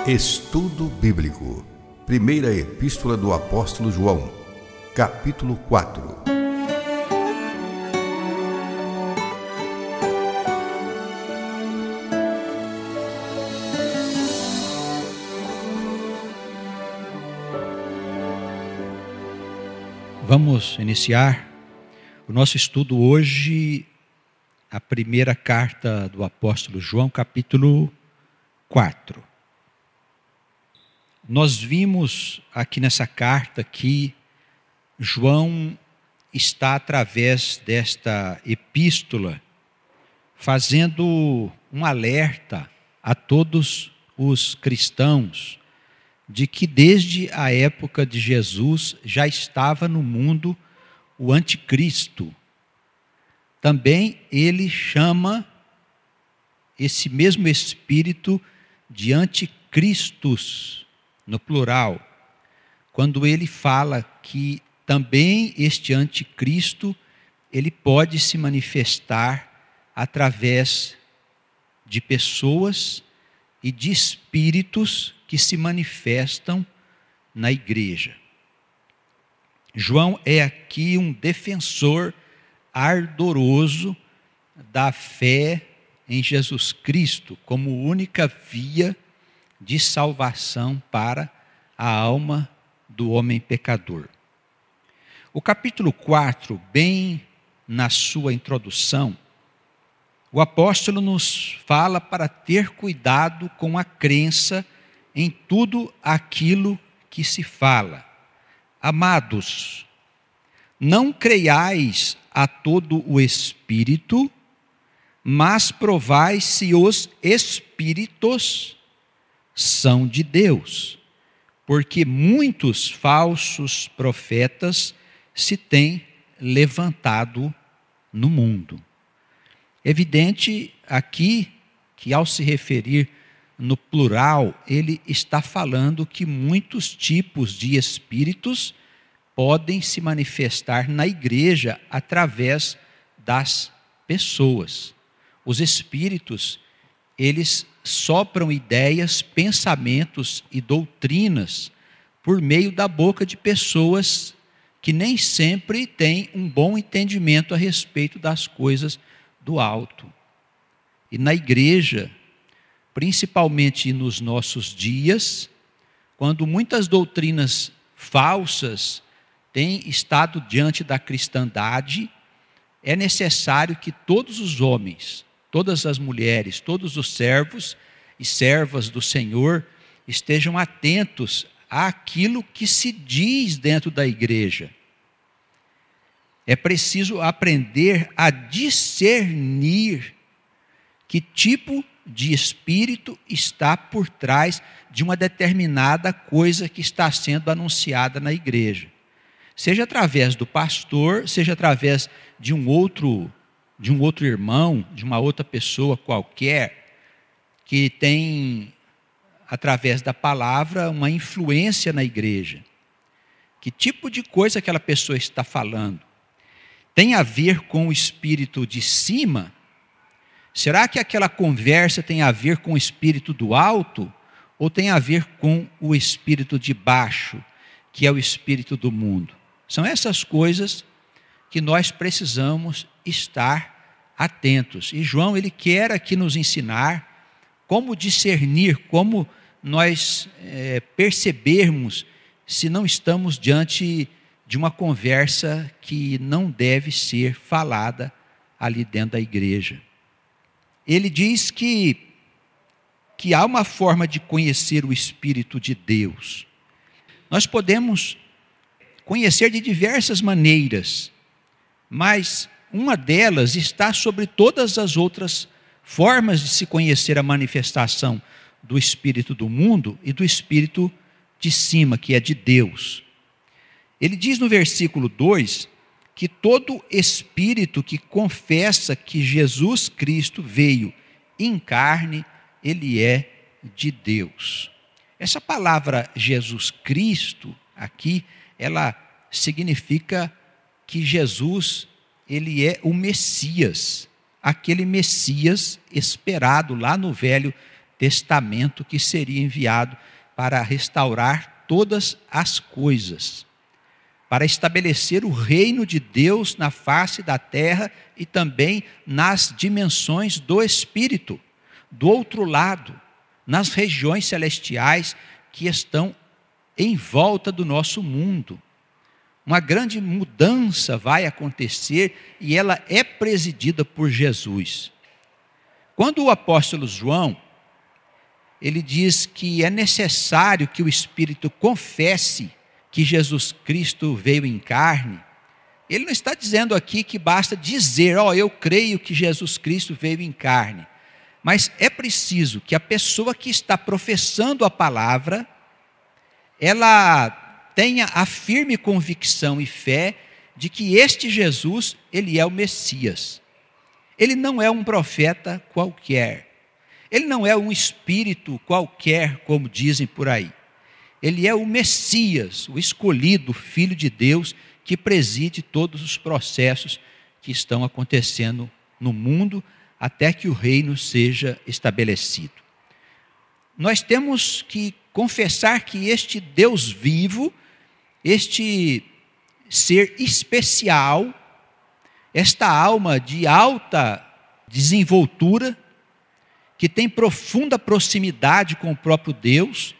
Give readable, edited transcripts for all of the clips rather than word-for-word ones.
Estudo Bíblico. Primeira Epístola do Apóstolo João, capítulo 4. Vamos iniciar o nosso estudo hoje, a primeira carta do apóstolo João, capítulo 4. Nós vimos aqui nessa carta que João está, através desta epístola, fazendo um alerta a todos os cristãos de que desde a época de Jesus já estava no mundo o anticristo. Também ele chama esse mesmo espírito de anticristos, no plural, quando ele fala que também este anticristo, ele pode se manifestar através de pessoas e de espíritos que se manifestam na igreja. João é aqui um defensor ardoroso da fé em Jesus Cristo como única via de salvação para a alma do homem pecador. O capítulo 4, bem na sua introdução, o apóstolo nos fala para ter cuidado com a crença em tudo aquilo que se fala. Amados, não creiais a todo o espírito, mas provai se os espíritos são de Deus, porque muitos falsos profetas se têm levantado no mundo. Evidente aqui que, ao se referir no plural, ele está falando que muitos tipos de espíritos podem se manifestar na igreja através das pessoas. Os espíritos, eles sopram ideias, pensamentos e doutrinas por meio da boca de pessoas que nem sempre têm um bom entendimento a respeito das coisas do alto. E na igreja, principalmente nos nossos dias, quando muitas doutrinas falsas têm estado diante da cristandade, é necessário que todos os homens, todas as mulheres, todos os servos e servas do Senhor estejam atentos àquilo que se diz dentro da igreja. É preciso aprender a discernir que tipo de espírito está por trás de uma determinada coisa que está sendo anunciada na igreja. Seja através do pastor, seja através de um outro irmão, de uma outra pessoa qualquer, que tem, através da palavra, uma influência na igreja. Que tipo de coisa aquela pessoa está falando? Tem a ver com o espírito de cima? Será que aquela conversa tem a ver com o espírito do alto? Ou tem a ver com o espírito de baixo, que é o espírito do mundo? São essas coisas que nós precisamos estar atentos. E João, ele quer aqui nos ensinar como discernir, como nós percebermos se não estamos diante de uma conversa que não deve ser falada ali dentro da igreja. Ele diz que há uma forma de conhecer o Espírito de Deus. Nós podemos conhecer de diversas maneiras, mas uma delas está sobre todas as outras formas de se conhecer a manifestação do espírito do mundo e do espírito de cima, que é de Deus. Ele diz no versículo 2 que todo espírito que confessa que Jesus Cristo veio em carne, ele é de Deus. Essa palavra Jesus Cristo aqui, ela significa que Jesus, ele é o Messias, aquele Messias esperado lá no Velho testamento que seria enviado para restaurar todas as coisas, para estabelecer o reino de Deus na face da terra e também nas dimensões do Espírito, do outro lado, nas regiões celestiais que estão em volta do nosso mundo. Uma grande mudança vai acontecer e ela é presidida por Jesus. Quando o apóstolo João, ele diz que é necessário que o Espírito confesse que Jesus Cristo veio em carne, ele não está dizendo aqui que basta dizer, eu creio que Jesus Cristo veio em carne. Mas é preciso que a pessoa que está professando a palavra, ela tenha a firme convicção e fé de que este Jesus, ele é o Messias. Ele não é um profeta qualquer. Ele não é um espírito qualquer, como dizem por aí. Ele é o Messias, o escolhido, o Filho de Deus, que preside todos os processos que estão acontecendo no mundo, até que o reino seja estabelecido. Nós temos que confessar que este Deus vivo, este ser especial, esta alma de alta desenvoltura, que tem profunda proximidade com o próprio Deus,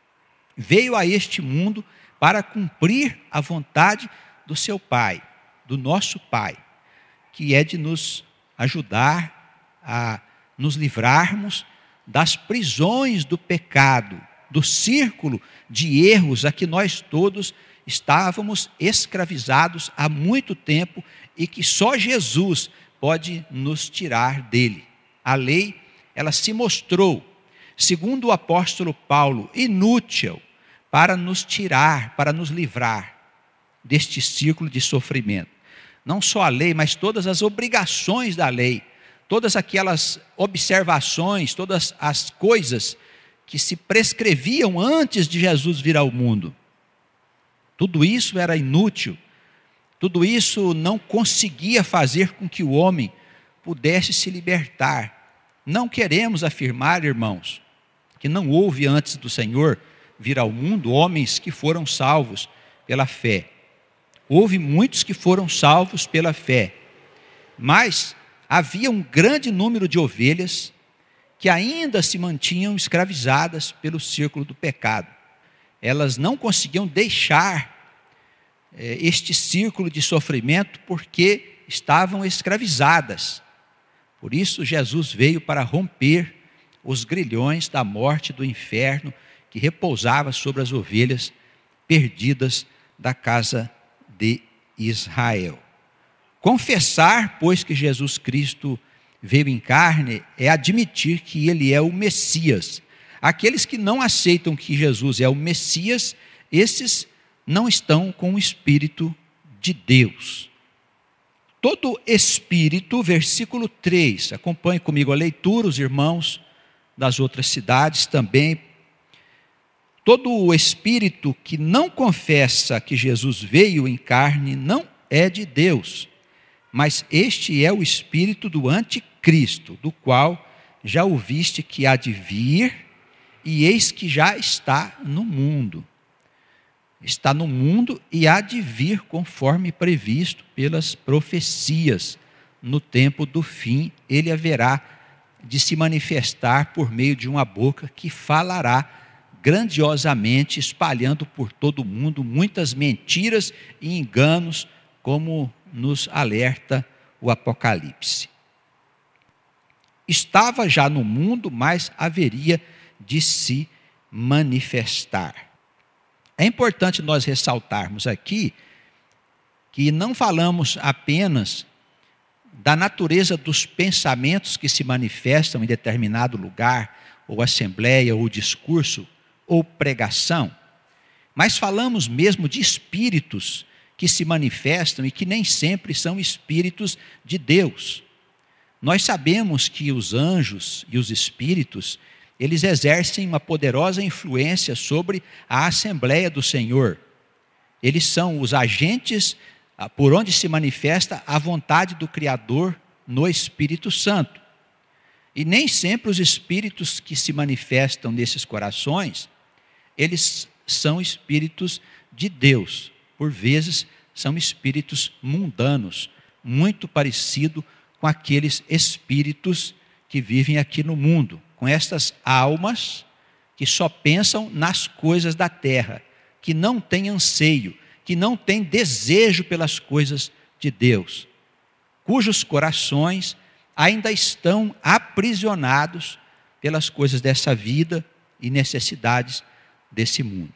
veio a este mundo para cumprir a vontade do seu Pai, do nosso Pai, que é de nos ajudar a nos livrarmos das prisões do pecado, do círculo de erros a que nós todos estávamos escravizados há muito tempo e que só Jesus pode nos tirar dele. A lei, ela se mostrou, segundo o apóstolo Paulo, inútil para nos tirar, para nos livrar deste círculo de sofrimento. Não só a lei, mas todas as obrigações da lei, todas aquelas observações, todas as coisas que se prescreviam antes de Jesus vir ao mundo. Tudo isso era inútil, tudo isso não conseguia fazer com que o homem pudesse se libertar. Não queremos afirmar, irmãos, que não houve antes do Senhor vir ao mundo homens que foram salvos pela fé. Houve muitos que foram salvos pela fé, mas havia um grande número de ovelhas que ainda se mantinham escravizadas pelo círculo do pecado. Elas não conseguiam deixar este círculo de sofrimento porque estavam escravizadas. Por isso Jesus veio para romper os grilhões da morte do inferno que repousava sobre as ovelhas perdidas da casa de Israel. Confessar, pois, que Jesus Cristo veio em carne é admitir que ele é o Messias. Aqueles que não aceitam que Jesus é o Messias, esses não estão com o Espírito de Deus. Todo espírito, versículo 3, acompanhe comigo a leitura, os irmãos das outras cidades também. Todo o espírito que não confessa que Jesus veio em carne não é de Deus, mas este é o espírito do anticristo, do qual já ouviste que há de vir, e eis que já está no mundo. Está no mundo e há de vir conforme previsto pelas profecias. No tempo do fim, ele haverá de se manifestar por meio de uma boca que falará grandiosamente, espalhando por todo o mundo muitas mentiras e enganos, como nos alerta o Apocalipse. Estava já no mundo, mas haveria de se manifestar. É importante nós ressaltarmos aqui que não falamos apenas da natureza dos pensamentos que se manifestam em determinado lugar, ou assembleia, ou discurso, ou pregação, mas falamos mesmo de espíritos que se manifestam e que nem sempre são espíritos de Deus. Nós sabemos que os anjos e os espíritos, eles exercem uma poderosa influência sobre a Assembleia do Senhor. Eles são os agentes por onde se manifesta a vontade do Criador no Espírito Santo. E nem sempre os espíritos que se manifestam nesses corações, eles são espíritos de Deus. Por vezes, são espíritos mundanos, muito parecido com aqueles espíritos que vivem aqui no mundo, com estas almas que só pensam nas coisas da terra, que não têm anseio, que não têm desejo pelas coisas de Deus, cujos corações ainda estão aprisionados pelas coisas dessa vida e necessidades desse mundo.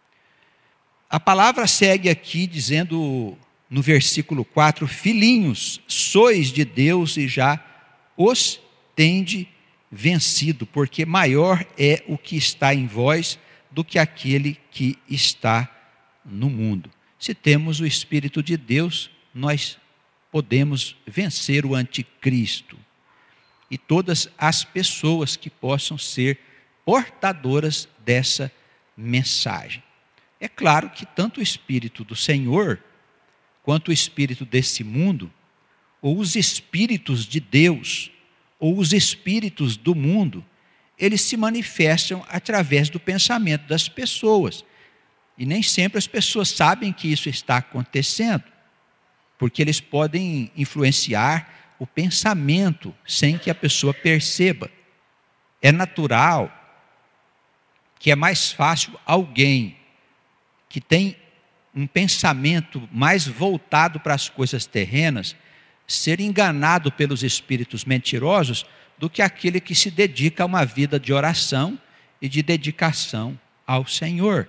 A palavra segue aqui dizendo no versículo 4, filhinhos, sois de Deus e já os tende vencido, porque maior é o que está em vós do que aquele que está no mundo. Se temos o Espírito de Deus, nós podemos vencer o anticristo e todas as pessoas que possam ser portadoras dessa mensagem. É claro que tanto o Espírito do Senhor, quanto o espírito desse mundo, ou os espíritos de Deus, ou os espíritos do mundo, eles se manifestam através do pensamento das pessoas. E nem sempre as pessoas sabem que isso está acontecendo, porque eles podem influenciar o pensamento sem que a pessoa perceba. É natural que é mais fácil alguém que tem um pensamento mais voltado para as coisas terrenas ser enganado pelos espíritos mentirosos do que aquele que se dedica a uma vida de oração e de dedicação ao Senhor.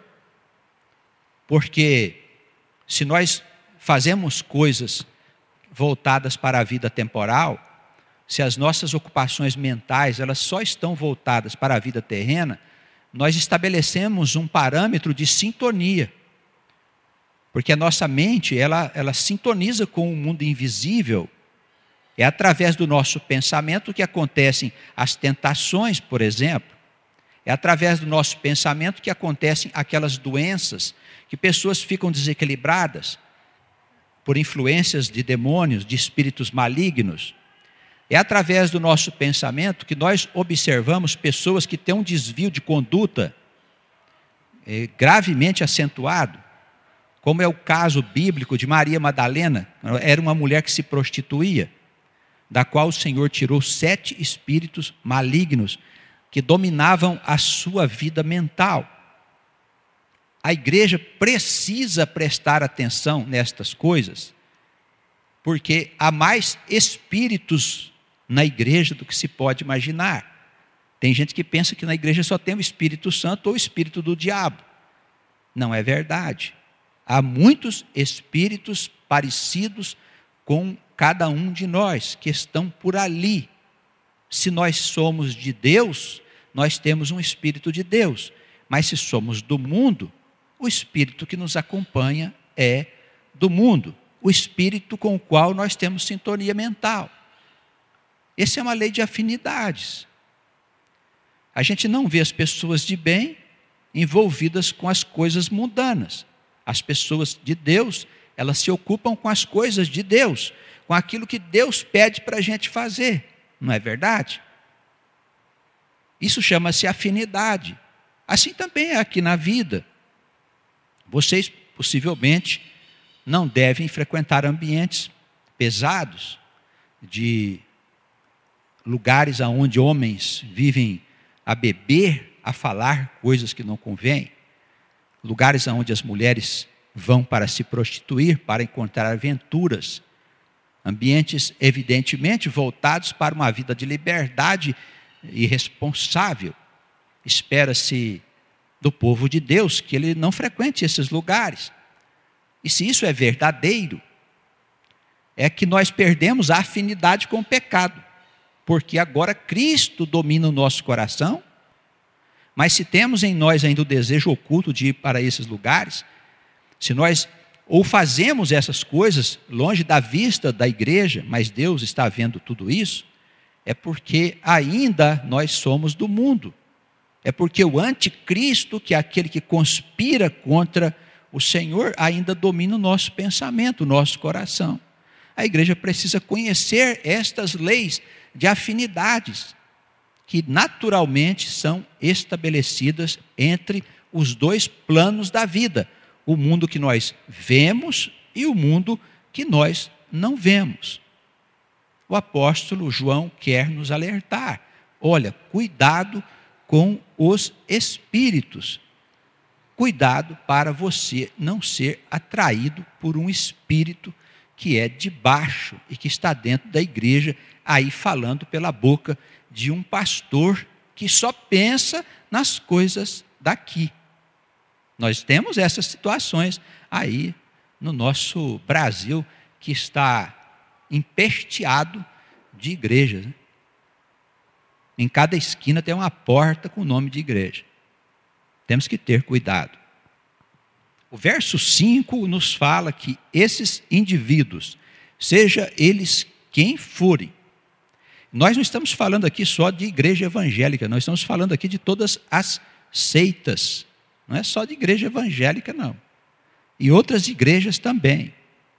Porque se nós fazemos coisas voltadas para a vida temporal, se as nossas ocupações mentais elas só estão voltadas para a vida terrena, nós estabelecemos um parâmetro de sintonia. Porque a nossa mente, ela sintoniza com o mundo invisível. É através do nosso pensamento que acontecem as tentações, por exemplo. É através do nosso pensamento que acontecem aquelas doenças, que pessoas ficam desequilibradas por influências de demônios, de espíritos malignos. É através do nosso pensamento que nós observamos pessoas que têm um desvio de conduta gravemente acentuado, como é o caso bíblico de Maria Madalena. Era uma mulher que se prostituía, da qual o Senhor tirou 7 espíritos malignos que dominavam a sua vida mental. A igreja precisa prestar atenção nestas coisas, porque há mais espíritos na igreja do que se pode imaginar. Tem gente que pensa que na igreja só tem o Espírito Santo ou o Espírito do diabo. Não é verdade. Há muitos espíritos parecidos com cada um de nós, que estão por ali. Se nós somos de Deus, nós temos um Espírito de Deus. Mas se somos do mundo, o Espírito que nos acompanha é do mundo. O Espírito com o qual nós temos sintonia mental. Essa é uma lei de afinidades. A gente não vê as pessoas de bem envolvidas com as coisas mundanas. As pessoas de Deus, elas se ocupam com as coisas de Deus, com aquilo que Deus pede para a gente fazer. Não é verdade? Isso chama-se afinidade. Assim também é aqui na vida. Vocês, possivelmente, não devem frequentar ambientes pesados, de lugares onde homens vivem a beber, a falar coisas que não convêm, lugares onde as mulheres vão para se prostituir, para encontrar aventuras, ambientes evidentemente voltados para uma vida de liberdade irresponsável. Espera-se do povo de Deus que ele não frequente esses lugares. E se isso é verdadeiro, é que nós perdemos a afinidade com o pecado, porque agora Cristo domina o nosso coração. Mas se temos em nós ainda o desejo oculto de ir para esses lugares, se nós ou fazemos essas coisas longe da vista da igreja, mas Deus está vendo tudo isso, é porque ainda nós somos do mundo. É porque o anticristo, que é aquele que conspira contra o Senhor, ainda domina o nosso pensamento, o nosso coração. A igreja precisa conhecer estas leis de afinidades. que naturalmente são estabelecidas entre os dois planos da vida, o mundo que nós vemos e o mundo que nós não vemos. O apóstolo João quer nos alertar: olha, cuidado com os espíritos. Cuidado para você não ser atraído por um espírito que é de baixo e que está dentro da igreja, aí falando pela boca de um pastor que só pensa nas coisas daqui. Nós temos essas situações aí no nosso Brasil, que está empesteado de igrejas. Em cada esquina tem uma porta com o nome de igreja. Temos que ter cuidado. O verso 5 nos fala que esses indivíduos, seja eles quem forem, nós não estamos falando aqui só de igreja evangélica, nós estamos falando aqui de todas as seitas. Não é só de igreja evangélica, não. E outras igrejas também.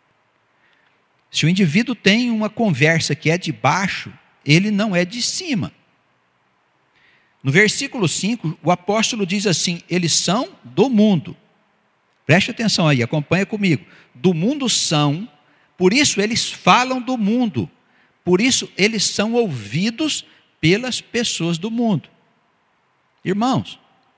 Se o indivíduo tem uma conversa que é de baixo, ele não é de cima. No versículo 5, o apóstolo diz assim: eles são do mundo. Preste atenção aí, acompanha comigo. Do mundo são, por isso eles falam do mundo. Por isso eles são ouvidos pelas pessoas do mundo. Irmãos,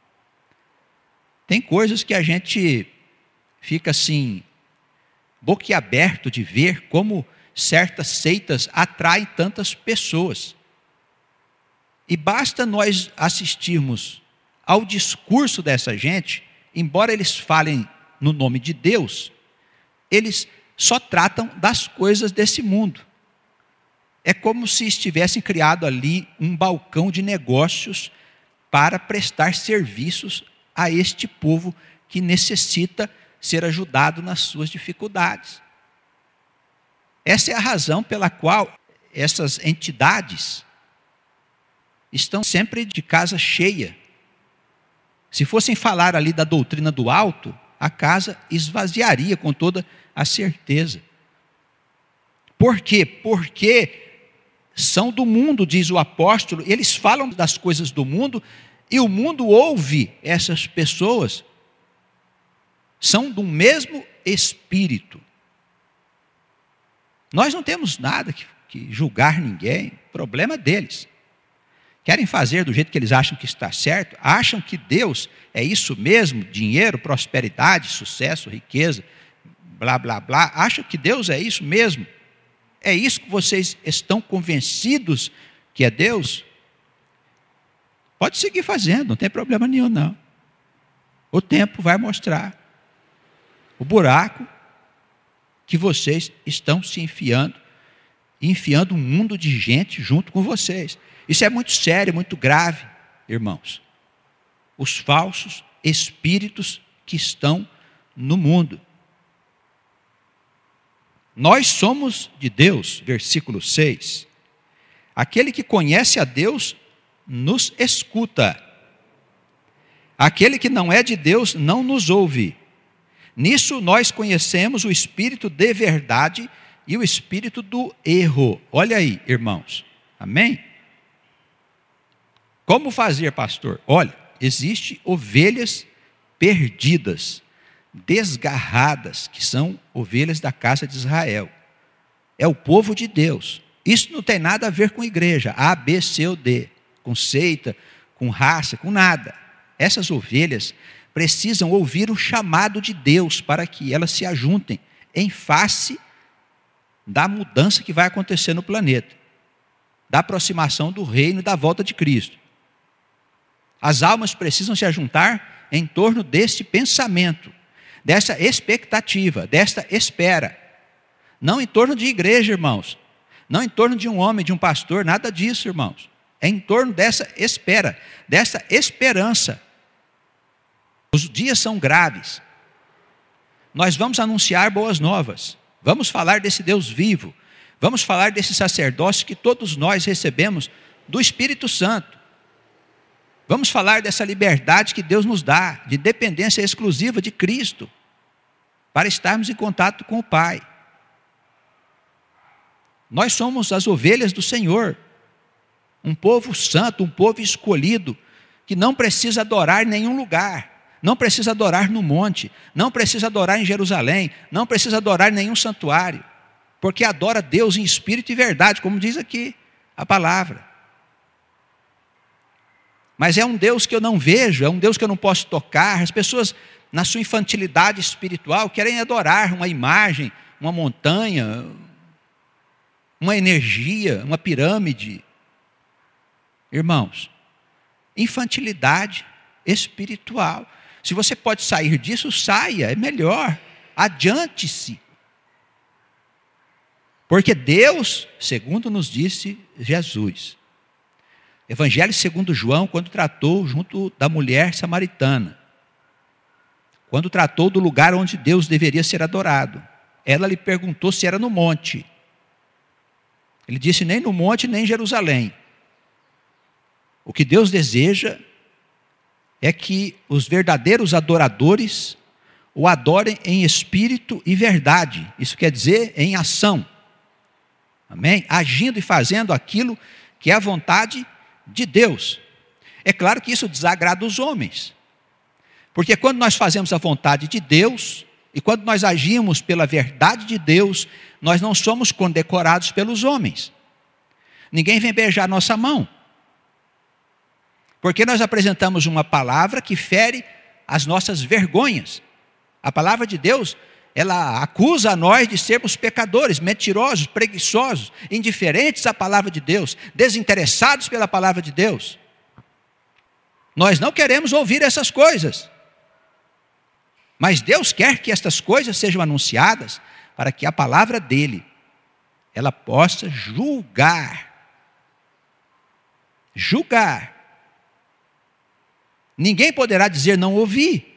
tem coisas que a gente fica assim, boquiaberto de ver como certas seitas atraem tantas pessoas. E basta nós assistirmos ao discurso dessa gente, embora eles falem no nome de Deus, eles só tratam das coisas desse mundo. É como se estivessem criado ali um balcão de negócios para prestar serviços a este povo que necessita ser ajudado nas suas dificuldades. Essa é a razão pela qual essas entidades estão sempre de casa cheia. Se fossem falar ali da doutrina do alto, a casa esvaziaria com toda a certeza. Por quê? Porque são do mundo, diz o apóstolo, eles falam das coisas do mundo e o mundo ouve essas pessoas. São do mesmo espírito. Nós não temos nada que julgar ninguém, problema deles. Querem fazer do jeito que eles acham que está certo, acham que Deus é isso mesmo, dinheiro, prosperidade, sucesso, riqueza, blá, blá, blá. Acham que Deus é isso mesmo? É isso que vocês estão convencidos que é Deus? Pode seguir fazendo, não tem problema nenhum, não. O tempo vai mostrar o buraco que vocês estão se enfiando um mundo de gente junto com vocês. Isso é muito sério, muito grave, irmãos. Os falsos espíritos que estão no mundo. Nós somos de Deus, versículo 6. Aquele que conhece a Deus nos escuta. Aquele que não é de Deus não nos ouve. Nisso nós conhecemos o espírito de verdade e o espírito do erro. Olha aí, irmãos. Amém? Como fazer, pastor? Olha, existem ovelhas perdidas, desgarradas, que são ovelhas da casa de Israel. É o povo de Deus. Isso não tem nada a ver com igreja, A, B, C ou D, com seita, com raça, com nada. Essas ovelhas precisam ouvir o chamado de Deus para que elas se ajuntem em face da mudança que vai acontecer no planeta, da aproximação do reino e da volta de Cristo. As almas precisam se ajuntar em torno deste pensamento, dessa expectativa, desta espera. Não em torno de igreja, irmãos. Não em torno de um homem, de um pastor, nada disso, irmãos. É em torno dessa espera, dessa esperança. Os dias são graves. Nós vamos anunciar boas novas. Vamos falar desse Deus vivo. Vamos falar desse sacerdócio que todos nós recebemos do Espírito Santo. Vamos falar dessa liberdade que Deus nos dá, de dependência exclusiva de Cristo, para estarmos em contato com o Pai. Nós somos as ovelhas do Senhor. um povo santo, um povo escolhido, que não precisa adorar em nenhum lugar, não precisa adorar no monte, não precisa adorar em Jerusalém, não precisa adorar em nenhum santuário, porque adora Deus em espírito e verdade, como diz aqui a palavra. Mas é um Deus que eu não vejo, é um Deus que eu não posso tocar. As pessoas, na sua infantilidade espiritual, querem adorar uma imagem, uma montanha, uma energia, uma pirâmide. Irmãos, infantilidade espiritual. Se você pode sair disso, saia, é melhor. Adiante-se. Porque Deus, segundo nos disse Jesus, Evangelho segundo João, quando tratou junto da mulher samaritana, quando tratou do lugar onde Deus deveria ser adorado, ela lhe perguntou se era no monte. Ele disse nem no monte, nem em Jerusalém. O que Deus deseja é que os verdadeiros adoradores o adorem em espírito e verdade. Isso quer dizer em ação. Amém? Agindo e fazendo aquilo que é a vontade de Deus. É claro que isso desagrada os homens. Porque quando nós fazemos a vontade de Deus, e quando nós agimos pela verdade de Deus, nós não somos condecorados pelos homens. Ninguém vem beijar nossa mão. Porque nós apresentamos uma palavra que fere as nossas vergonhas. A palavra de Deus, ela acusa a nós de sermos pecadores, mentirosos, preguiçosos, indiferentes à palavra de Deus, desinteressados pela palavra de Deus. Nós não queremos ouvir essas coisas. Mas Deus quer que estas coisas sejam anunciadas para que a palavra dele, ela possa julgar. Julgar. Ninguém poderá dizer não ouvi.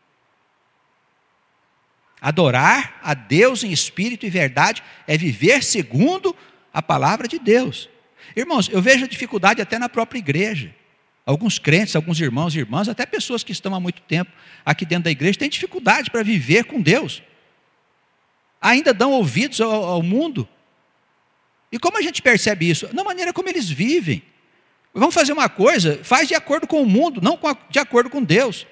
Adorar a Deus em espírito e verdade é viver segundo a palavra de Deus. Irmãos, eu vejo a dificuldade até na própria igreja. Alguns crentes, alguns irmãos e irmãs, até pessoas que estão há muito tempo aqui dentro da igreja, têm dificuldade para viver com Deus. Ainda dão ouvidos ao mundo. E como a gente percebe isso? Na maneira como eles vivem. Vamos fazer uma coisa, faz de acordo com o mundo, não de acordo com Deus.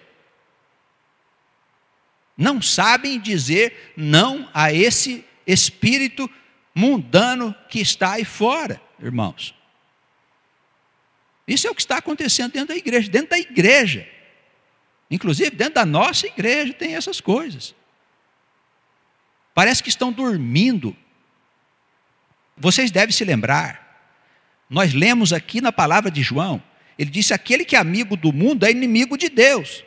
Não sabem dizer não a esse espírito mundano que está aí fora, irmãos. Isso é o que está acontecendo dentro da igreja. Dentro da igreja, inclusive dentro da nossa igreja, tem essas coisas. Parece que estão dormindo. Vocês devem se lembrar, nós lemos aqui na palavra de João, ele disse: aquele que é amigo do mundo é inimigo de Deus.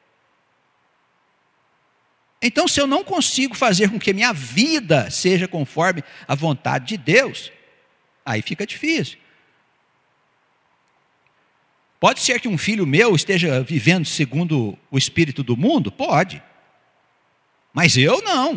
Então, se eu não consigo fazer com que minha vida seja conforme a vontade de Deus, aí fica difícil. Pode ser que um filho meu esteja vivendo segundo o espírito do mundo? Pode. Mas eu não.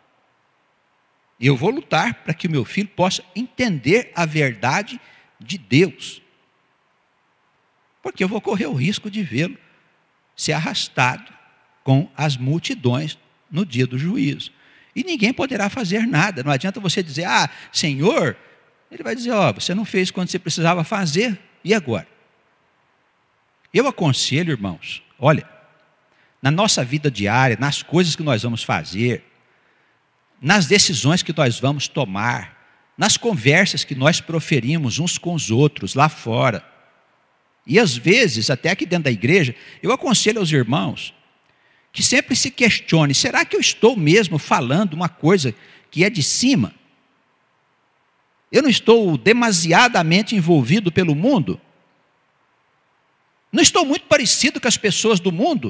Eu vou lutar para que o meu filho possa entender a verdade de Deus. Porque eu vou correr o risco de vê-lo ser arrastado com as multidões no dia do juízo. E ninguém poderá fazer nada. Não adianta você dizer: ah, Senhor. Ele vai dizer: ó, você não fez quando você precisava fazer, e agora? Eu aconselho, irmãos, olha, na nossa vida diária, nas coisas que nós vamos fazer, nas decisões que nós vamos tomar, nas conversas que nós proferimos uns com os outros lá fora, e às vezes, até aqui dentro da igreja, eu aconselho aos irmãos que sempre se questione: será que eu estou mesmo falando uma coisa que é de cima? Eu não estou demasiadamente envolvido pelo mundo? Não estou muito parecido com as pessoas do mundo?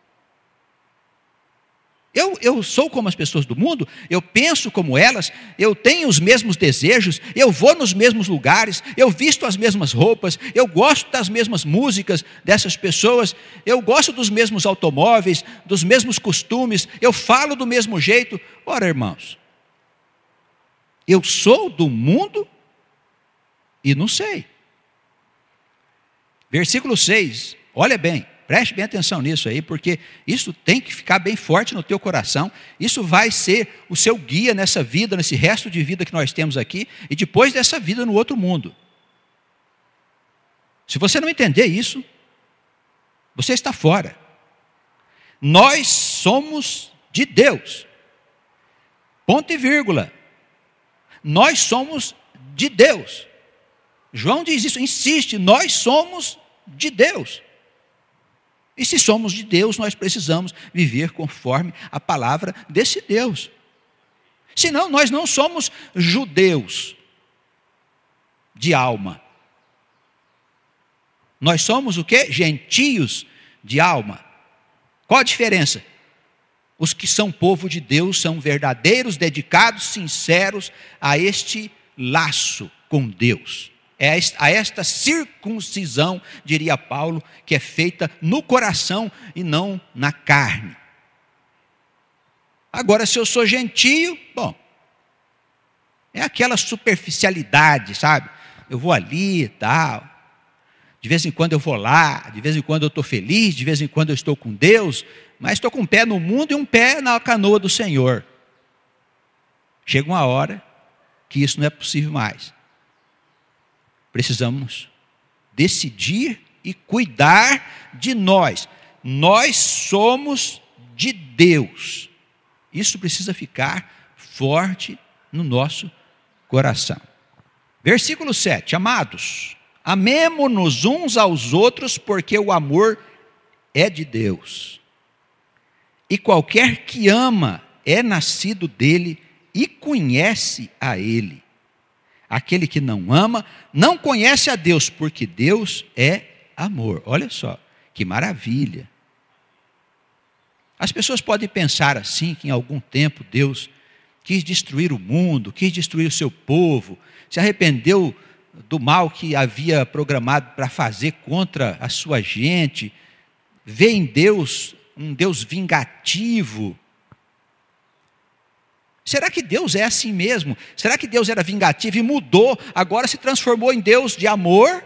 Eu sou como as pessoas do mundo, eu penso como elas, eu tenho os mesmos desejos, eu vou nos mesmos lugares, eu visto as mesmas roupas, eu gosto das mesmas músicas dessas pessoas, eu gosto dos mesmos automóveis, dos mesmos costumes, eu falo do mesmo jeito. Ora, irmãos, eu sou do mundo e não sei. Versículo 6, olha bem, preste bem atenção nisso aí, porque isso tem que ficar bem forte no teu coração. Isso vai ser o seu guia nessa vida, nesse resto de vida que nós temos aqui, e depois dessa vida no outro mundo. Se você não entender isso, você está fora. Nós somos de Deus. Ponto e vírgula. Nós somos de Deus. João diz isso, insiste, nós somos de Deus. E se somos de Deus, nós precisamos viver conforme a palavra desse Deus. Senão, nós não somos judeus de alma. Nós somos o quê? Gentios de alma. Qual a diferença? Os que são povo de Deus são verdadeiros, dedicados, sinceros a este laço com Deus. É a esta circuncisão, diria Paulo, que é feita no coração e não na carne. Agora, se eu sou gentio, bom, é aquela superficialidade, sabe? Eu vou ali e tal, de vez em quando eu vou lá, de vez em quando eu estou feliz, de vez em quando eu estou com Deus, mas estou com um pé no mundo e um pé na canoa do Senhor. Chega uma hora que isso não é possível mais. Precisamos decidir e cuidar de nós. Nós somos de Deus. Isso precisa ficar forte no nosso coração. Versículo 7. Amados, amemo-nos uns aos outros, porque o amor é de Deus. E qualquer que ama é nascido dele e conhece a ele. Aquele que não ama, não conhece a Deus, porque Deus é amor. Olha só, que maravilha. As pessoas podem pensar assim, que em algum tempo Deus quis destruir o mundo, quis destruir o seu povo, se arrependeu do mal que havia programado para fazer contra a sua gente, vê em Deus um Deus vingativo. Será que Deus é assim mesmo? Será que Deus era vingativo e mudou, agora se transformou em Deus de amor?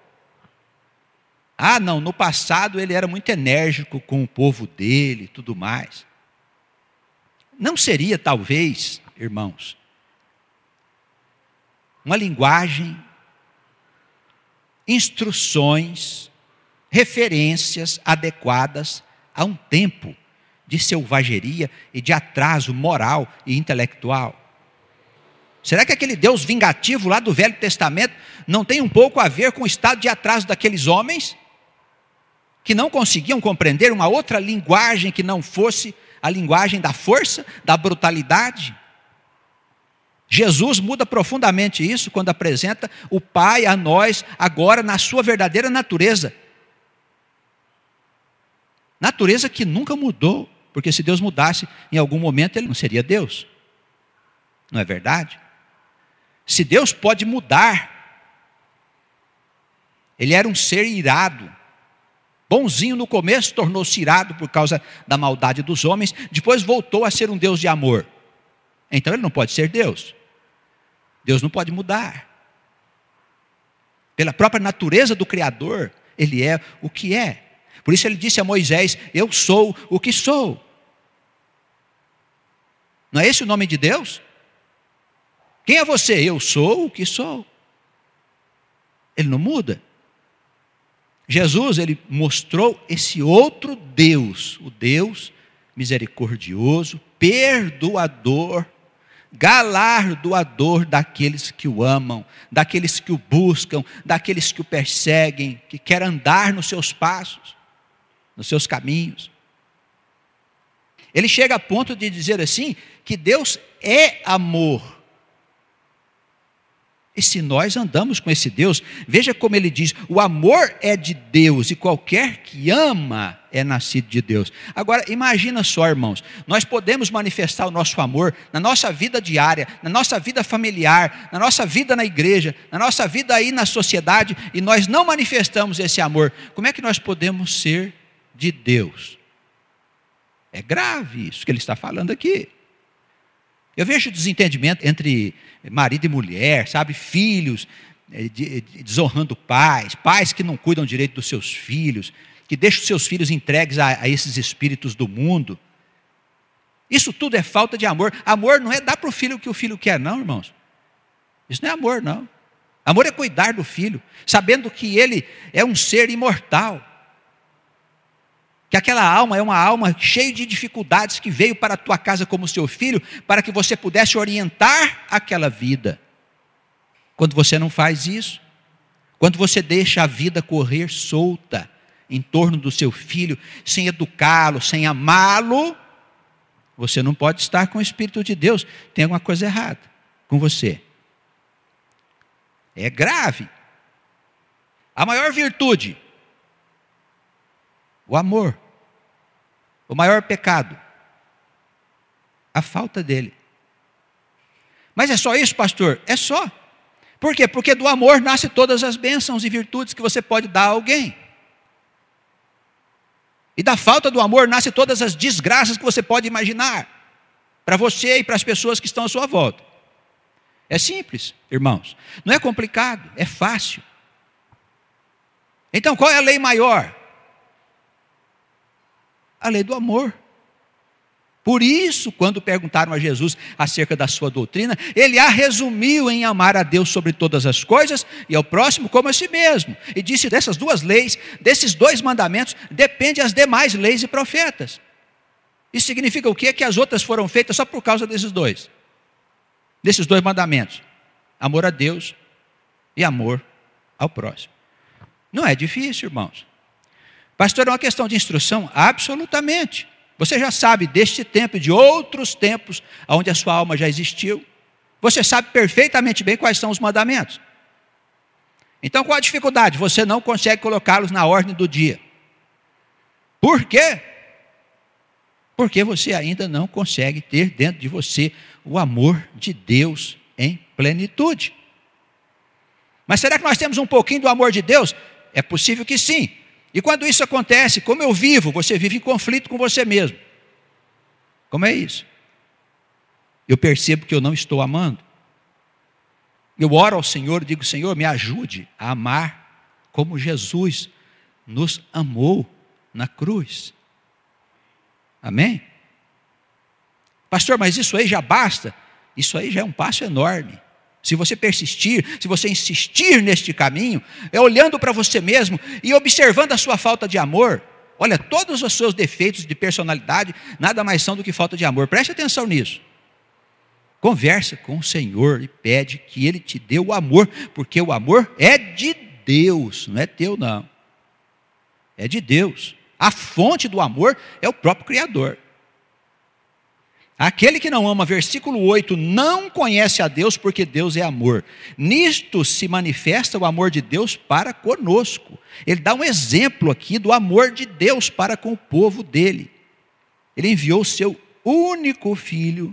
Ah, não, no passado ele era muito enérgico com o povo dele e tudo mais. Não seria, talvez, irmãos, uma linguagem, instruções, referências adequadas a um tempo de selvageria e de atraso moral e intelectual? Será que aquele Deus vingativo lá do Velho Testamento não tem um pouco a ver com o estado de atraso daqueles homens que não conseguiam compreender uma outra linguagem que não fosse a linguagem da força, da brutalidade? Jesus muda profundamente isso quando apresenta o Pai a nós agora na sua verdadeira natureza. Natureza que nunca mudou, porque se Deus mudasse em algum momento, ele não seria Deus. Não é verdade? Se Deus pode mudar, ele era um ser irado, bonzinho no começo, tornou-se irado por causa da maldade dos homens, depois voltou a ser um Deus de amor. Então ele não pode ser Deus. Deus não pode mudar. Pela própria natureza do Criador, ele é o que é. Por isso ele disse a Moisés: eu sou o que sou. Não é esse o nome de Deus? Quem é você? Eu sou o que sou. Ele não muda. Jesus, ele mostrou esse outro Deus, o Deus misericordioso, perdoador, galardoador daqueles que o amam, daqueles que o buscam, daqueles que o perseguem, que quer andar nos seus passos, nos seus caminhos. Ele chega a ponto de dizer assim, que Deus é amor. E se nós andamos com esse Deus, veja como ele diz, o amor é de Deus, e qualquer que ama é nascido de Deus. Agora, imagina só, irmãos, nós podemos manifestar o nosso amor na nossa vida diária, na nossa vida familiar, na nossa vida na igreja, na nossa vida aí na sociedade, e nós não manifestamos esse amor. Como é que nós podemos ser de Deus? É grave isso que ele está falando aqui. Eu vejo desentendimento entre marido e mulher, sabe? Filhos desonrando pais, pais que não cuidam direito dos seus filhos, que deixam os seus filhos entregues a esses espíritos do mundo. Isso tudo é falta de amor. Amor não é dar para o filho o que o filho quer, não, irmãos. Isso não é amor, não. Amor é cuidar do filho, sabendo que ele é um ser imortal. Que aquela alma é uma alma cheia de dificuldades que veio para a tua casa como seu filho, para que você pudesse orientar aquela vida. Quando você não faz isso, quando você deixa a vida correr solta em torno do seu filho, sem educá-lo, sem amá-lo, você não pode estar com o Espírito de Deus. Tem alguma coisa errada com você. É grave. A maior virtude, o amor. O maior pecado, a falta dele. Mas é só isso, pastor? É só. Por quê? Porque do amor nasce todas as bênçãos e virtudes que você pode dar a alguém. E da falta do amor nasce todas as desgraças que você pode imaginar, para você e para as pessoas que estão à sua volta. É simples, irmãos. Não é complicado, é fácil. Então, qual é a lei maior? A lei do amor. Por isso, quando perguntaram a Jesus acerca da sua doutrina, ele a resumiu em amar a Deus sobre todas as coisas e ao próximo como a si mesmo. E disse: dessas duas leis, desses dois mandamentos, dependem as demais leis e profetas. Isso significa o quê? Que as outras foram feitas só por causa desses dois mandamentos: amor a Deus e amor ao próximo. Não é difícil, irmãos. Pastor, é uma questão de instrução? Absolutamente. Você já sabe deste tempo e de outros tempos onde a sua alma já existiu. Você sabe perfeitamente bem quais são os mandamentos. Então, qual a dificuldade? Você não consegue colocá-los na ordem do dia. Por quê? Porque você ainda não consegue ter dentro de você o amor de Deus em plenitude. Mas será que nós temos um pouquinho do amor de Deus? É possível que sim. E quando isso acontece, como eu vivo? Você vive em conflito com você mesmo. Como é isso? Eu percebo que eu não estou amando. Eu oro ao Senhor e digo: Senhor, me ajude a amar como Jesus nos amou na cruz. Amém? Pastor, mas isso aí já basta? Isso aí já é um passo enorme. Se você persistir, se você insistir neste caminho, é olhando para você mesmo e observando a sua falta de amor. Olha, todos os seus defeitos de personalidade nada mais são do que falta de amor. Preste atenção nisso. Conversa com o Senhor e pede que Ele te dê o amor, porque o amor é de Deus, não é teu não. É de Deus. A fonte do amor é o próprio Criador. Aquele que não ama, versículo 8, não conhece a Deus, porque Deus é amor. Nisto se manifesta o amor de Deus para conosco. Ele dá um exemplo aqui do amor de Deus para com o povo dele. Ele enviou o seu único filho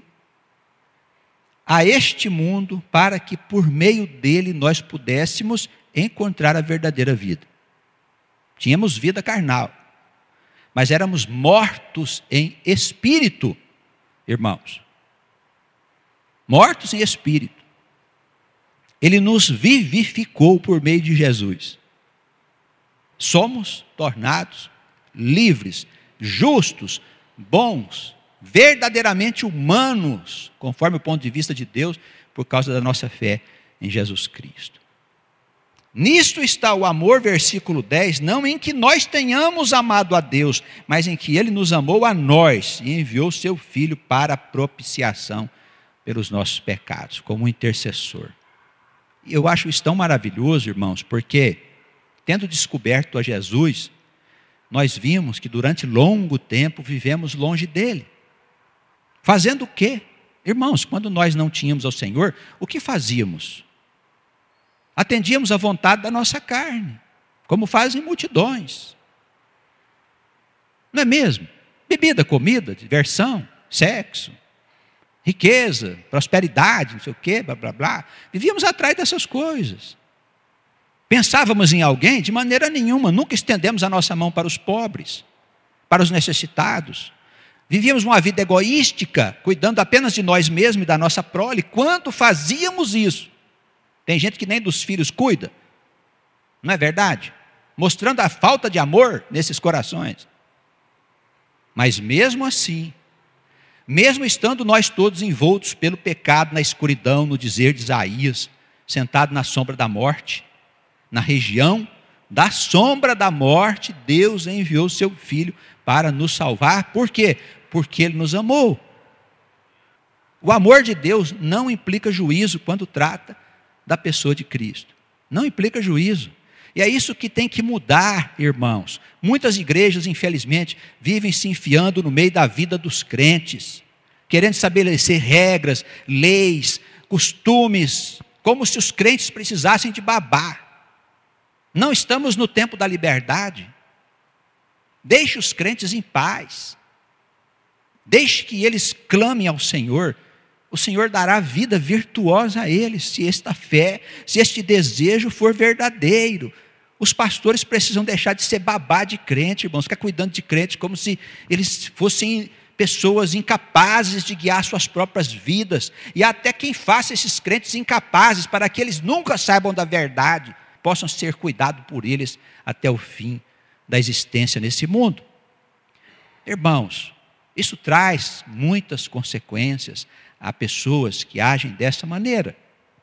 a este mundo para que por meio dele nós pudéssemos encontrar a verdadeira vida. Tínhamos vida carnal, mas éramos mortos em espírito. Irmãos, mortos em espírito. Ele nos vivificou por meio de Jesus. Somos tornados livres, justos, bons, verdadeiramente humanos, conforme o ponto de vista de Deus, por causa da nossa fé em Jesus Cristo. Nisto está o amor, versículo 10, não em que nós tenhamos amado a Deus, mas em que Ele nos amou a nós e enviou seu Filho para a propiciação pelos nossos pecados, como intercessor. E eu acho isso tão maravilhoso, irmãos, porque, tendo descoberto a Jesus, nós vimos que durante longo tempo vivemos longe dEle. Fazendo o quê? Irmãos, quando nós não tínhamos ao Senhor, o que fazíamos? Atendíamos à vontade da nossa carne, como fazem multidões. Não é mesmo? Bebida, comida, diversão, sexo, riqueza, prosperidade, não sei o quê, blá, blá, blá. Vivíamos atrás dessas coisas. Pensávamos em alguém? De maneira nenhuma. Nunca estendemos a nossa mão para os pobres, para os necessitados. Vivíamos uma vida egoística, cuidando apenas de nós mesmos e da nossa prole. Quanto fazíamos isso? Tem gente que nem dos filhos cuida, não é verdade? Mostrando a falta de amor nesses corações. Mas mesmo assim, mesmo estando nós todos envoltos pelo pecado, na escuridão, no dizer de Isaías, sentado na sombra da morte, na região da sombra da morte, Deus enviou o seu Filho para nos salvar. Por quê? Porque Ele nos amou. O amor de Deus não implica juízo quando trata da pessoa de Cristo. Não implica juízo. E é isso que tem que mudar, irmãos. Muitas igrejas, infelizmente, vivem se enfiando no meio da vida dos crentes, querendo estabelecer regras, leis, costumes, como se os crentes precisassem de babá. Não estamos no tempo da liberdade. Deixe os crentes em paz. Deixe que eles clamem ao Senhor. O Senhor dará vida virtuosa a eles, se esta fé, se este desejo for verdadeiro. Os pastores precisam deixar de ser babá de crente, irmãos, ficar cuidando de crente como se eles fossem pessoas incapazes de guiar suas próprias vidas. E até quem faça esses crentes incapazes, para que eles nunca saibam da verdade, possam ser cuidados por eles até o fim da existência nesse mundo. Irmãos, isso traz muitas consequências a pessoas que agem dessa maneira.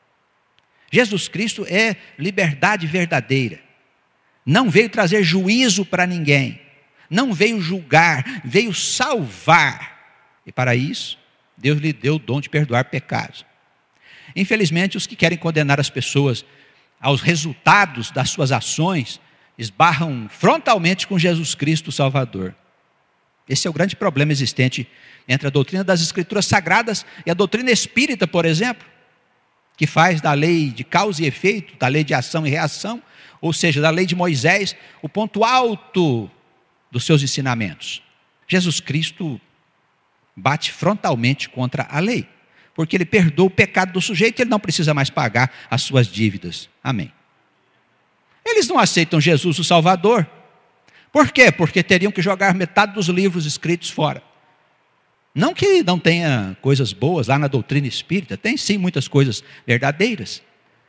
Jesus Cristo é liberdade verdadeira. Não veio trazer juízo para ninguém. Não veio julgar, veio salvar. E para isso, Deus lhe deu o dom de perdoar pecados. Infelizmente, os que querem condenar as pessoas aos resultados das suas ações, esbarram frontalmente com Jesus Cristo, o Salvador. Esse é o grande problema existente entre a doutrina das Escrituras Sagradas e a doutrina espírita, por exemplo, que faz da lei de causa e efeito, da lei de ação e reação, ou seja, da lei de Moisés, o ponto alto dos seus ensinamentos. Jesus Cristo bate frontalmente contra a lei, porque Ele perdoa o pecado do sujeito e ele não precisa mais pagar as suas dívidas. Amém. Eles não aceitam Jesus, o Salvador. Por quê? Porque teriam que jogar metade dos livros escritos fora. Não que não tenha coisas boas lá na doutrina espírita, tem sim muitas coisas verdadeiras.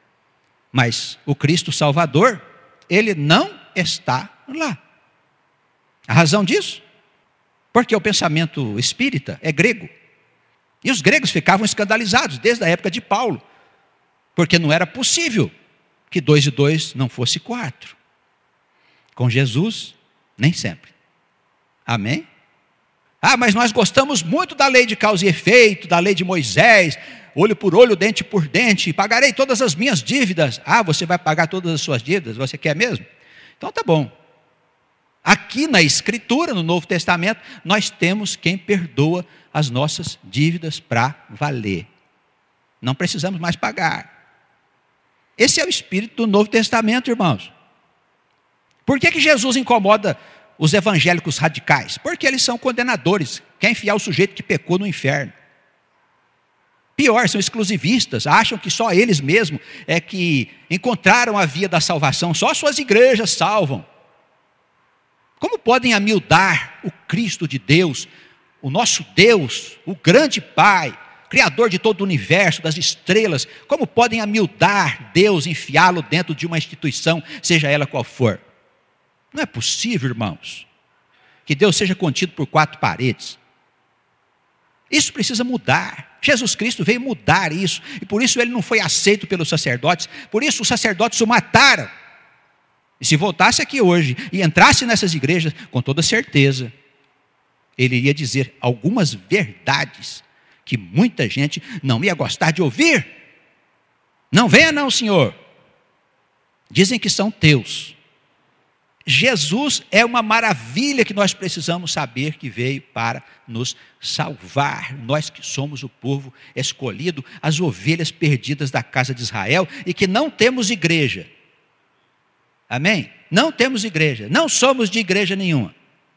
Mas o Cristo Salvador, Ele não está lá. A razão disso? Porque o pensamento espírita é grego. E os gregos ficavam escandalizados desde a época de Paulo, porque não era possível que 2 e 2 não fosse 4. Com Jesus, nem sempre. Amém? Ah, mas nós gostamos muito da lei de causa e efeito, da lei de Moisés, olho por olho, dente por dente, pagarei todas as minhas dívidas. Ah, você vai pagar todas as suas dívidas? Você quer mesmo? Então tá bom. Aqui na Escritura, no Novo Testamento, nós temos quem perdoa as nossas dívidas para valer. Não precisamos mais pagar. Esse é o espírito do Novo Testamento, irmãos. Por que Jesus incomoda os evangélicos radicais? Porque eles são condenadores, quer enfiar o sujeito que pecou no inferno. Pior, são exclusivistas, acham que só eles mesmos é que encontraram a via da salvação, só suas igrejas salvam. Como podem amildar o Cristo de Deus, o nosso Deus, o grande Pai, Criador de todo o universo, das estrelas, como podem amildar Deus, enfiá-lo dentro de uma instituição, seja ela qual for? Não é possível, irmãos, que Deus seja contido por 4 paredes. Isso precisa mudar. Jesus Cristo veio mudar isso, e por isso Ele não foi aceito pelos sacerdotes, por isso os sacerdotes o mataram. E se voltasse aqui hoje e entrasse nessas igrejas, com toda certeza, ele iria dizer algumas verdades que muita gente não ia gostar de ouvir. Não venha não, Senhor. Dizem que são teus. Jesus é uma maravilha que nós precisamos saber que veio para nos salvar. Nós que somos o povo escolhido, as ovelhas perdidas da casa de Israel e que não temos igreja. Amém? Não temos igreja, não somos de igreja nenhuma.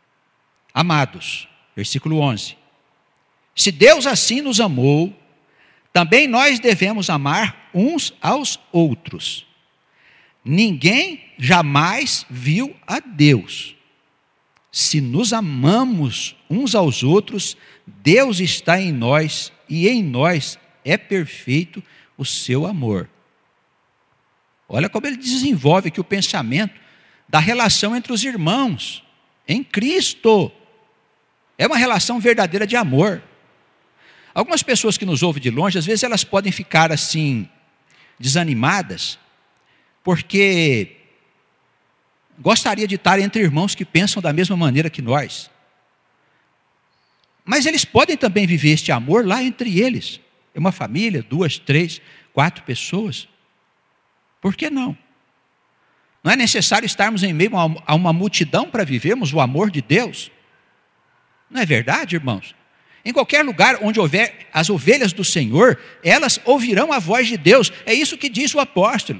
Amados, versículo 11. Se Deus assim nos amou, também nós devemos amar uns aos outros. Ninguém jamais viu a Deus. Se nos amamos uns aos outros, Deus está em nós e em nós é perfeito o seu amor. Olha como ele desenvolve aqui o pensamento da relação entre os irmãos em Cristo. É uma relação verdadeira de amor. Algumas pessoas que nos ouvem de longe, às vezes elas podem ficar assim, desanimadas, porque gostaria de estar entre irmãos que pensam da mesma maneira que nós. Mas eles podem também viver este amor lá entre eles. É uma família, 2, 3, 4 pessoas. Por que não? Não é necessário estarmos em meio a uma multidão para vivermos o amor de Deus? Não é verdade, irmãos? Em qualquer lugar onde houver as ovelhas do Senhor, elas ouvirão a voz de Deus. É isso que diz o apóstolo.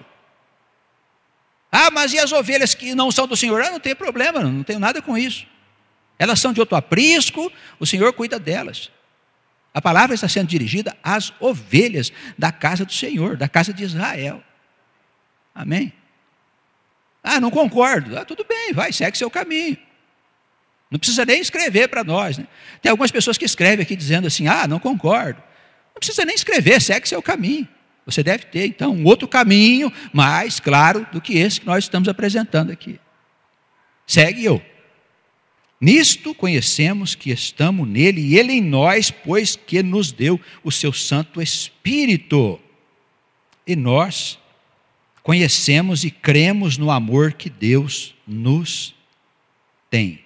Ah, mas e as ovelhas que não são do Senhor? Ah, não tem problema, não tenho nada com isso. Elas são de outro aprisco, o Senhor cuida delas. A palavra está sendo dirigida às ovelhas da casa do Senhor, da casa de Israel. Amém? Ah, não concordo. Ah, tudo bem, vai, segue seu caminho. Não precisa nem escrever para nós, né? Tem algumas pessoas que escrevem aqui dizendo assim, ah, não concordo. Não precisa nem escrever, segue seu caminho. Você deve ter, então, um outro caminho mais claro do que esse que nós estamos apresentando aqui. Segue-o. Nisto conhecemos que estamos nele e ele em nós, pois que nos deu o seu Santo Espírito. E nós conhecemos e cremos no amor que Deus nos tem.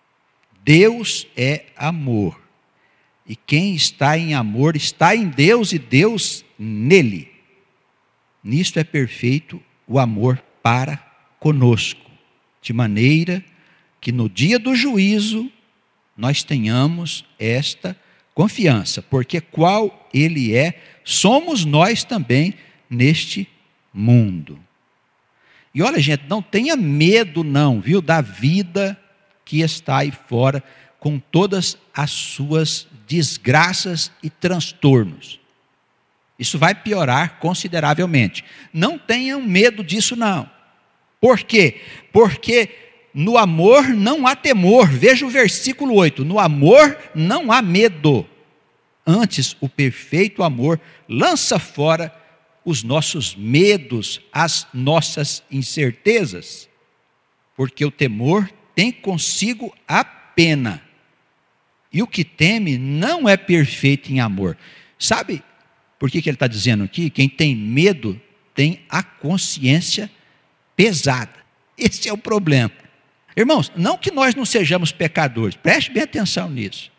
Deus é amor. E quem está em amor está em Deus e Deus nele. Nisto é perfeito o amor para conosco, de maneira que no dia do juízo nós tenhamos esta confiança, porque qual ele é, somos nós também neste mundo. E olha, gente, não tenha medo não, viu, da vida que está aí fora, com todas as suas desgraças e transtornos. Isso vai piorar consideravelmente. Não tenham medo disso não. Por quê? Porque no amor não há temor. Veja o versículo 8. No amor não há medo. Antes, o perfeito amor lança fora os nossos medos, as nossas incertezas. Porque o temor tem consigo a pena. E o que teme não é perfeito em amor. Sabe por que ele está dizendo aqui? Quem tem medo tem a consciência pesada. Esse é o problema. Irmãos, não que nós não sejamos pecadores, preste bem atenção nisso.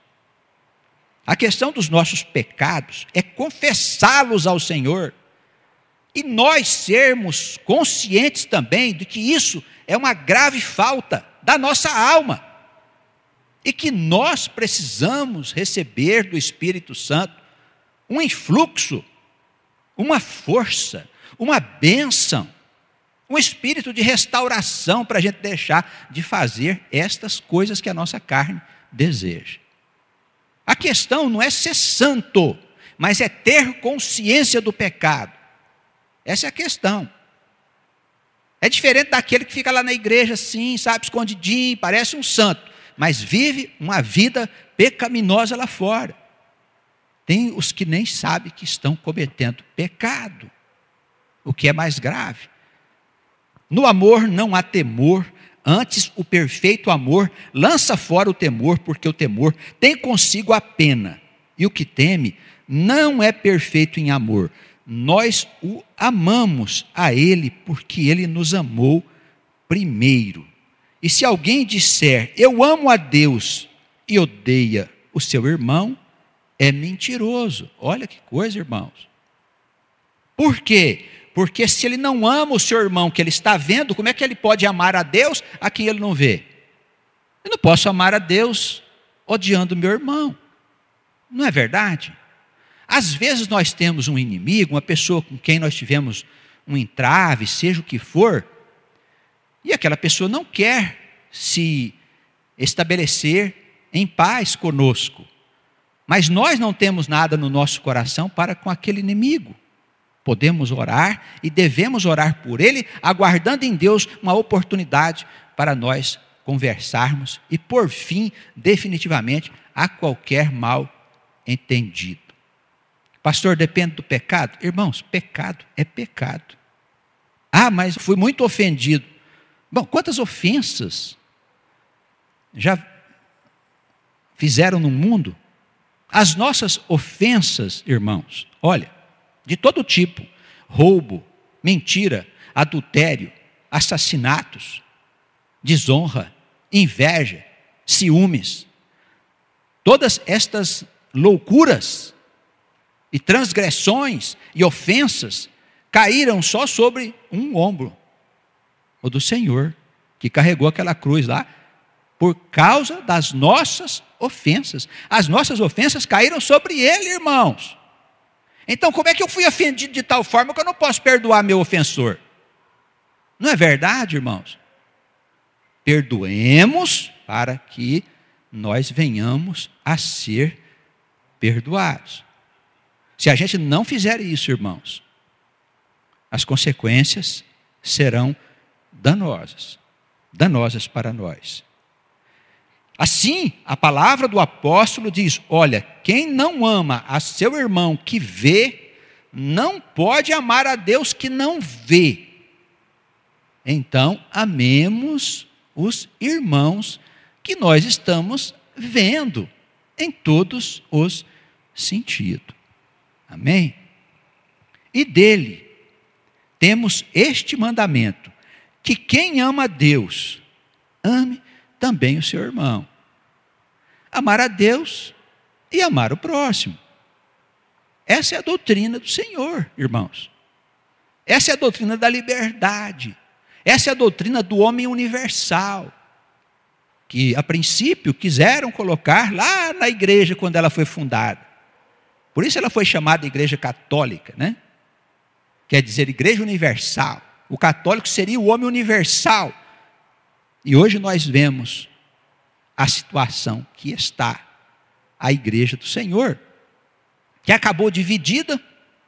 A questão dos nossos pecados é confessá-los ao Senhor. E nós sermos conscientes também de que isso é uma grave falta da nossa alma. E que nós precisamos receber do Espírito Santo um influxo, uma força, uma bênção, um espírito de restauração para a gente deixar de fazer estas coisas que a nossa carne deseja. A questão não é ser santo, mas é ter consciência do pecado. Essa é a questão. É diferente daquele que fica lá na igreja assim, sabe, escondidinho, parece um santo, mas vive uma vida pecaminosa lá fora. Tem os que nem sabem que estão cometendo pecado, o que é mais grave. No amor não há temor, antes o perfeito amor lança fora o temor, porque o temor tem consigo a pena, e o que teme não é perfeito em amor. Nós o amamos a ele, porque ele nos amou primeiro. E se alguém disser, eu amo a Deus, e odeia o seu irmão, é mentiroso. Olha que coisa, irmãos. Por quê? Porque se ele não ama o seu irmão que ele está vendo, como é que ele pode amar a Deus a quem ele não vê? Eu não posso amar a Deus odiando o meu irmão. Não é verdade? Às vezes nós temos um inimigo, uma pessoa com quem nós tivemos um entrave, seja o que for, e aquela pessoa não quer se estabelecer em paz conosco. Mas nós não temos nada no nosso coração para com aquele inimigo. Podemos orar e devemos orar por ele, aguardando em Deus uma oportunidade para nós conversarmos e por fim, definitivamente, a qualquer mal entendido. Pastor, depende do pecado? Irmãos, pecado é pecado. Ah, mas fui muito ofendido. Bom, quantas ofensas já fizeram no mundo? As nossas ofensas, irmãos, olha, de todo tipo. roubo, mentira, adultério, assassinatos, desonra, inveja, ciúmes. Todas estas loucuras e transgressões e ofensas caíram só sobre um ombro, o do Senhor, que carregou aquela cruz lá, por causa das nossas ofensas. As nossas ofensas caíram sobre ele, irmãos. Então, como é que eu fui ofendido de tal forma que eu não posso perdoar meu ofensor? Não é verdade, irmãos? Perdoemos para que nós venhamos a ser perdoados. Se a gente não fizer isso, irmãos, as consequências serão danosas para nós. Assim, a palavra do apóstolo diz: olha, quem não ama a seu irmão que vê, não pode amar a Deus que não vê. Então, amemos os irmãos que nós estamos vendo em todos os sentidos. Amém? E dele temos este mandamento, que quem ama a Deus, ame também o seu irmão. Amar a Deus e amar o próximo. Essa é a doutrina do Senhor, irmãos. Essa é a doutrina da liberdade. Essa é a doutrina do homem universal, que a princípio quiseram colocar lá na igreja quando ela foi fundada. Por isso ela foi chamada Igreja Católica, né? Quer dizer, Igreja Universal. O católico seria o homem universal. E hoje nós vemos a situação que está a Igreja do Senhor, que acabou dividida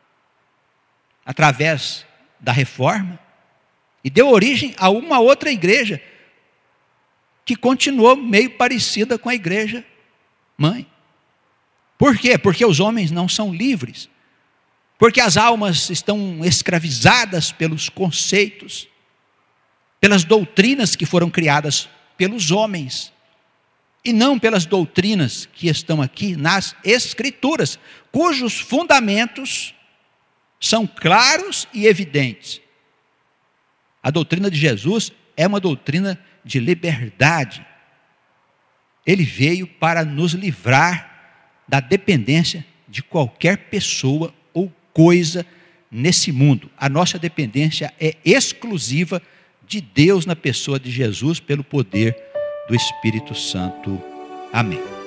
através da reforma e deu origem a uma outra igreja que continuou meio parecida com a igreja mãe. Por quê? Porque os homens não são livres. Porque as almas estão escravizadas pelos conceitos, pelas doutrinas que foram criadas pelos homens, e não pelas doutrinas que estão aqui nas Escrituras, cujos fundamentos são claros e evidentes. A doutrina de Jesus é uma doutrina de liberdade. Ele veio para nos livrar da dependência de qualquer pessoa ou coisa nesse mundo. A nossa dependência é exclusiva de Deus na pessoa de Jesus, pelo poder do Espírito Santo. Amém.